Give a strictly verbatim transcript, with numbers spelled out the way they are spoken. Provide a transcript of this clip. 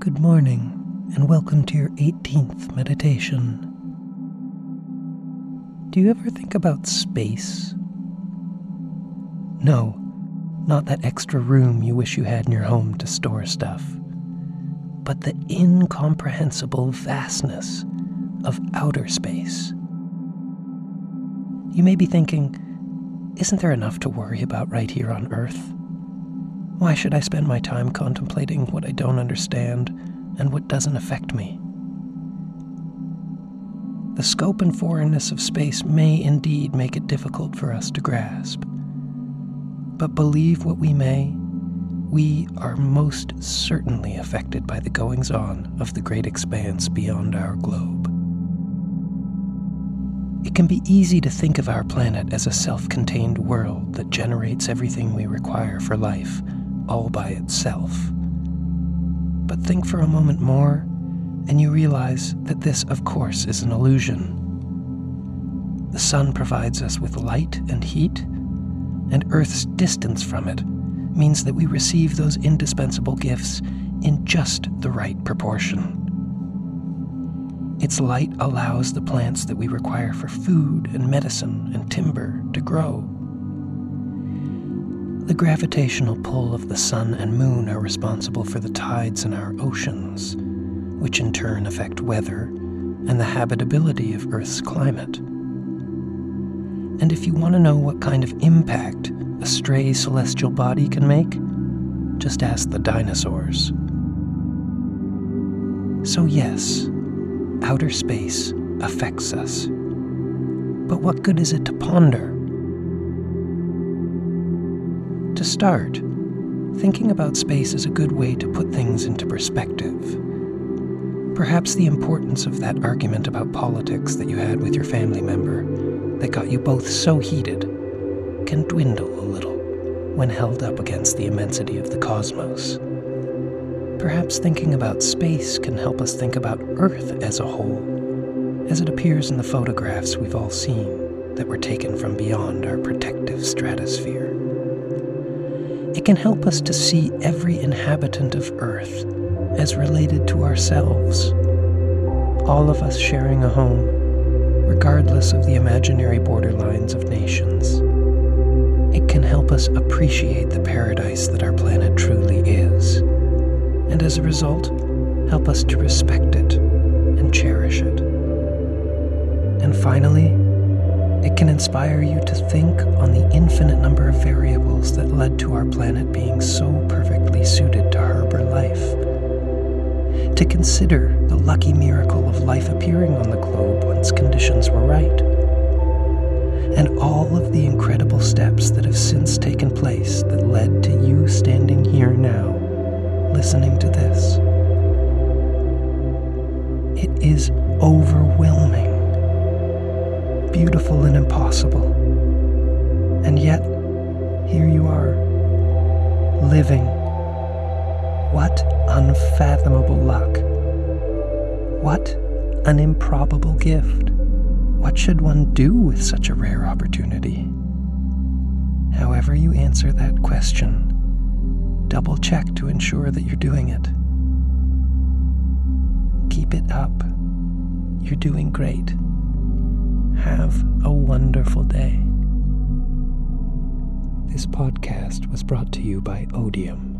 Good morning, and welcome to your eighteenth meditation. Do you ever think about space? No, not that extra room you wish you had in your home to store stuff, but the incomprehensible vastness of outer space. You may be thinking, isn't there enough to worry about right here on Earth? Why should I spend my time contemplating what I don't understand and what doesn't affect me? The scope and foreignness of space may indeed make it difficult for us to grasp. But believe what we may, we are most certainly affected by the goings-on of the great expanse beyond our globe. It can be easy to think of our planet as a self-contained world that generates everything we require for life, all by itself. But think for a moment more, and you realize that this, of course, is an illusion. The sun provides us with light and heat, and Earth's distance from it means that we receive those indispensable gifts in just the right proportion. Its light allows the plants that we require for food and medicine and timber to grow. The gravitational pull of the sun and moon are responsible for the tides in our oceans, which in turn affect weather and the habitability of Earth's climate. And if you want to know what kind of impact a stray celestial body can make, just ask the dinosaurs. So yes, outer space affects us. But what good is it to ponder? To start, thinking about space is a good way to put things into perspective. Perhaps the importance of that argument about politics that you had with your family member that got you both so heated can dwindle a little when held up against the immensity of the cosmos. Perhaps thinking about space can help us think about Earth as a whole, as it appears in the photographs we've all seen that were taken from beyond our protective stratosphere. It can help us to see every inhabitant of Earth as related to ourselves, all of us sharing a home, regardless of the imaginary borderlines of nations. It can help us appreciate the paradise that our planet truly is, and as a result, help us to respect it and cherish it. And finally, it can inspire you to think on the infinite number of variables that led to our planet being so perfectly suited to harbor life. To consider the lucky miracle of life appearing on the globe once conditions were right. And all of the incredible steps that have since taken place that led to you standing here now, listening to this. It is overwhelming. Beautiful and impossible. And yet, here you are, living. What unfathomable luck. What an improbable gift. What should one do with such a rare opportunity? However you answer that question, double check to ensure that you're doing it. Keep it up. You're doing great. Have a wonderful day. This podcast was brought to you by Odium.